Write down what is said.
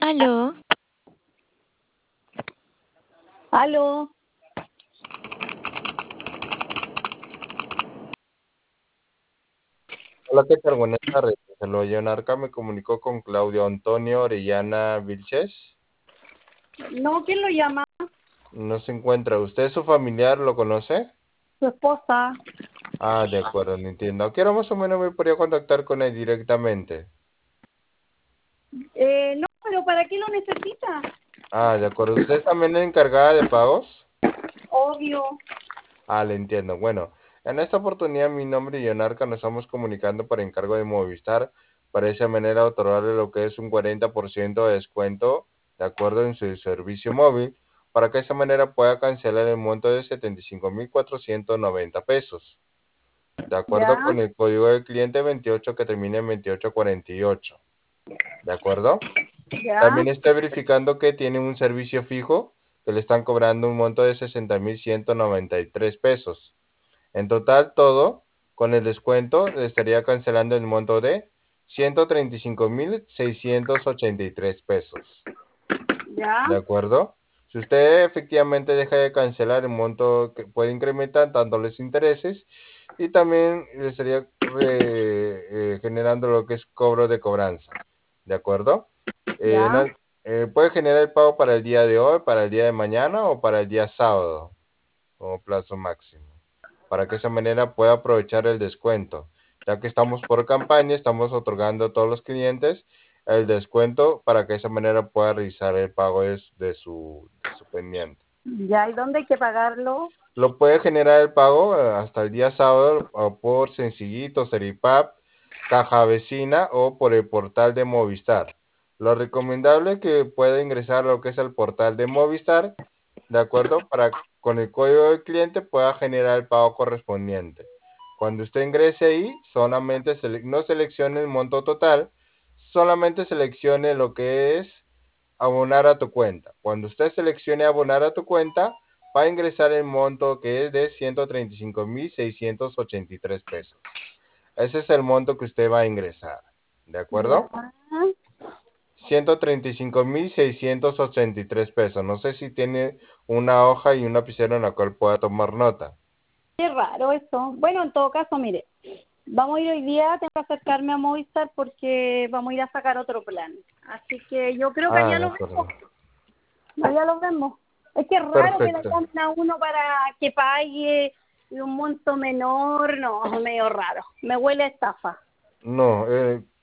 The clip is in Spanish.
Aló, Aló, Hola, ¿qué tal? Buenas tardes. Hello, Leonarca me comunicó con Claudio Antonio Orellana Vilches. no, ¿quién lo llama? No se encuentra. ¿Usted es su familiar? ¿Lo conoce? Su esposa. Ah, de acuerdo, no entiendo. ¿A qué hora más o menos me podría contactar con él directamente? No, pero ¿para qué lo necesita? Ah, de acuerdo. ¿Usted es también la encargada de pagos? Obvio. Ah, le entiendo. Bueno, en esta oportunidad mi nombre y Leonarca nos estamos comunicando por encargo de Movistar para de esa manera otorgarle lo que es un 40% de descuento de acuerdo en su servicio móvil para que de esa manera pueda cancelar el monto de 75.490 pesos. De acuerdo ¿Ya? con el código del cliente 28 que termina en 2848. ¿De acuerdo? ¿Ya? También está verificando que tiene un servicio fijo que le están cobrando un monto de 60.193 pesos. En total, todo, con el descuento, le estaría cancelando el monto de 135.683 pesos. ¿Ya? ¿De acuerdo? Si usted efectivamente deja de cancelar, el monto que puede incrementar tanto los intereses y también le estaría generando lo que es cobro de cobranza. ¿De acuerdo? ¿Ya? Puede generar el pago para el día de hoy, para el día de mañana o para el día sábado como plazo máximo, para que de esa manera pueda aprovechar el descuento. Ya que estamos por campaña, estamos otorgando a todos los clientes el descuento para que de esa manera pueda realizar el pago de su pendiente. ¿Ya? ¿Y dónde hay que pagarlo? Lo puede generar el pago hasta el día sábado o por Sencillito, Seripap, Caja Vecina o por el portal de Movistar. Lo recomendable es que pueda ingresar a lo que es el portal de Movistar, ¿de acuerdo? Para con el código del cliente pueda generar el pago correspondiente. Cuando usted ingrese ahí, solamente no seleccione el monto total, solamente seleccione lo que es abonar a tu cuenta. Cuando usted seleccione abonar a tu cuenta, va a ingresar el monto que es de 135.683 pesos. Ese es el monto que usted va a ingresar. ¿De ¿Ya? acuerdo? 135.683 pesos. No sé si tiene una hoja y un lapicero en la cual pueda tomar nota. Qué raro eso. Bueno, en todo caso, mire, vamos a ir hoy día, tengo que acercarme a Movistar porque vamos a ir a sacar otro plan. Así que yo creo que Ah, allá de lo vemos. acuerdo. Allá lo vemos. Es que es raro que le Perfecto. llamen a uno para que pague un monto menor. No, medio raro. Me huele a estafa. No,